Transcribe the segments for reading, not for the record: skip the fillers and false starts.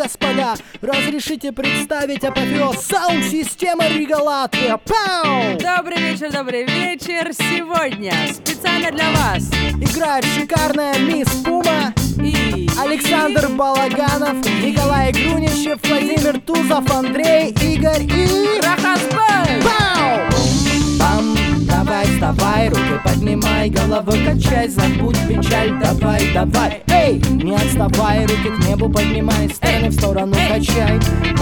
господа, разрешите представить апофеоз саунд-системы Рига Латвия. Пау! Добрый вечер. Сегодня специально для вас играет шикарная мисс Пума и Александр Балаганов, Николай Грунищев, Владимир Тузов, Андрей, Игорь и Рахасбай. Пау! Бам! Давай, вставай, руки поднимай, голову качай, забудь печаль, давай, давай. Эй, не отставай, руки к небу поднимай, стороны в сторону качай.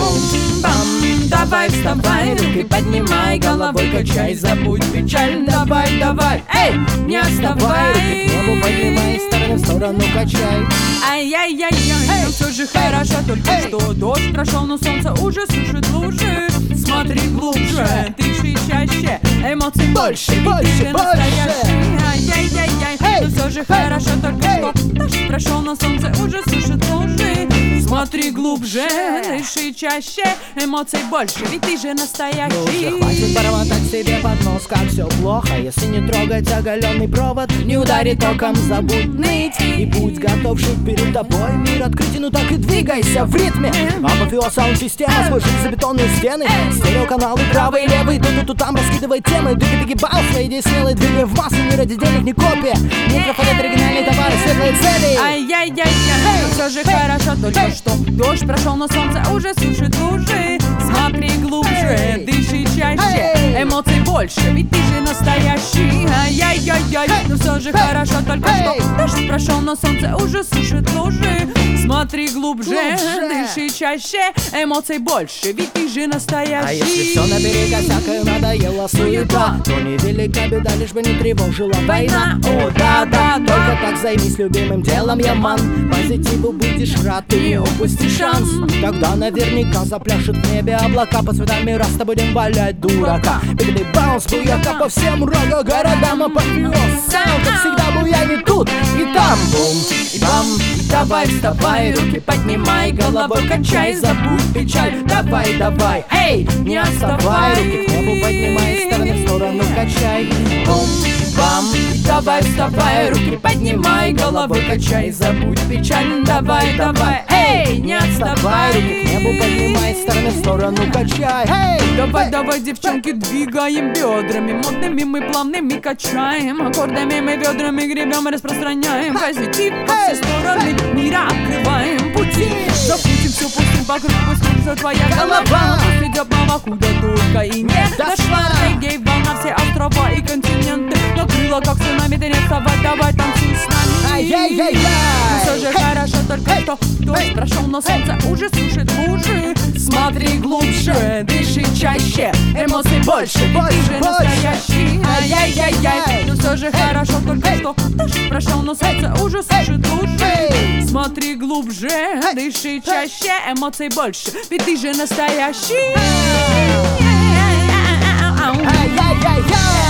Бам, давай, вставай, руки поднимай, головой качай, забудь печаль, давай, давай. Эй, не Вставай, руки к небу отставай. поднимай, стороны в сторону качай. Ай-яй-яй-яй, но все же хорошо, только что дождь прошел, но солнце уже сушит лужи. Смотри глубже, дыши чаще, эмоций больше, ведь ты же настоящий. Ай-яй-яй-яй, но все же хорошо, только что дождь прошел, но солнце уже сушит лужи. Смотри глубже, дыши чаще, эмоций больше, ведь ты же настоящий. Уже хватит бормотать себе под нос, как все плохо. Если не трогать оголенный провод, не ударит током, забудь ныть. И будь готов жить перед тобой мир открытий, ну так и двигайся в ритме. Апофеоз саунд-система, свой жизнь за бетонные стены. Стереоканалы правый и левый, тут там раскидывай темы. Дыги-дыги баунс, свои идеи смелые, двигай в массы, не ради денег, не копия. Микрофон — это оригинальные товары, светлые цели. Ай-яй-яй-яй, но все же хорошо, только что дождь прошел, но солнце уже сушит лужи. Смотри глубже, дыши чаще, эмоций больше, ведь ты же настоящий. Ай-яй-яй-яй, но все же хорошо, только что дождь прошел, но солнце уже сушит лужи. Смотри глубже, дыши чаще, эмоций больше, ведь ты же настоящий. А если все на берега всякое надоела суета, то невелика беда, лишь бы не тревожила война. О, да-да, только так займись любимым делом, яман. Позитиву будешь рад, ты не упусти шанс. Тогда наверняка запляшут в небе облака, по цветам мира с тобой будем валять дурака. Бигды баунс, буяка по всем рога городам, апофеоз саунд, как всегда буяй и тут, и там. Бум, и бам, Давай, вставай, руки поднимай, головой качай, забудь печаль, давай, давай. Эй, не вставай, руки отставай. к небу поднимай, стороны в сторону качай. Бум, бам, давай, вставай, руки поднимай, головой качай, забудь печаль, давай, давай. Эй, не Вставай, руки к небу отставай. поднимай, стороны в сторону качай. Эй! Давай, давай, девчонки, двигаем бедрами, модными мы плавными качаем, аккордами мы бедрами гребем и распространяем позитив во все стороны мира, открываем пути. Закрутим все, пустим по кругу, скрутится твоя голова, пусть идет мама куда только и не дошла. Реггей, волна, все острова и континенты, но крыло как цунами, ты не вставай, давай танцуй с нами. Ай-яй-яй-яй! Все же хорошо, только что дождь прошел, но солнце уже сушит лужи. Смотри глубже, дыши чаще, эмоций больше, ведь ты же настоящий. Ай-яй-яй-яй, но все же хорошо, только что дождь прошел, но солнце уже сушит лужи. Смотри глубже, дыши чаще, эмоций больше, ведь ты же настоящий. Ай-яй-яй-яй!